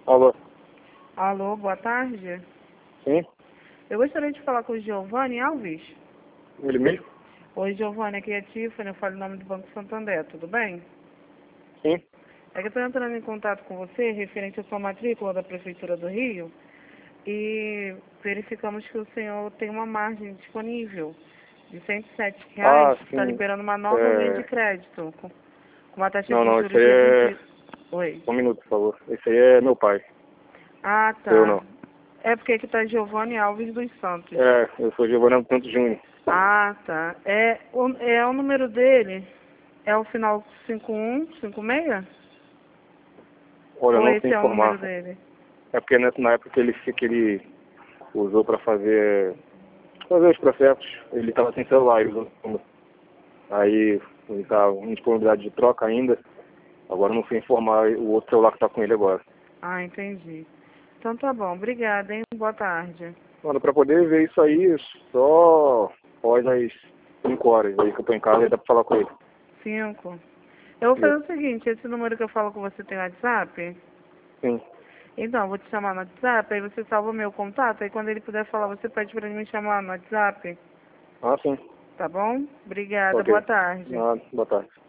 Alô? Alô, boa tarde. Sim? Eu gostaria de falar com o Giovanni Alves. Ele mesmo? Oi, Giovanni, aqui é a Tiffany, eu falo em nome do Banco Santander, tudo bem? Sim? É que eu estou entrando em contato com você referente à sua matrícula da Prefeitura do Rio e verificamos que o senhor tem uma margem disponível de R$ 107, que está Sim. liberando uma nova linha de É... crédito com uma taxa Não, de não, esse juros aí de é... 20... Oi. Um minuto, por favor. Esse aí é meu pai. Ah, Eu tá. não. É porque aqui está Giovanni Alves dos Santos. É, eu sou Giovanni Santos Júnior. Ah, tá. É o número dele? É o final 5156? Olha, eu Ou não sei esse é o número informar. dele? É porque na época que ele usou pra fazer os processos, ele tava sem celular, ele usou o número. Aí ele tá em disponibilidade de troca ainda. Agora eu não sei informar o outro celular que tá com ele agora. Ah, entendi. Então tá bom. Obrigada, hein? Boa tarde. Mano, pra poder ver isso aí, só após as 5 horas aí que eu tô em casa, aí dá pra falar com ele. 5. Eu vou fazer Isso. o seguinte, esse número que eu falo com você tem WhatsApp? Sim. Então, eu vou te chamar no WhatsApp, aí você salva o meu contato, aí quando ele puder falar, você pede pra ele me chamar no WhatsApp, Ah, sim. tá bom? Obrigada, Ok. boa tarde. Boa tarde.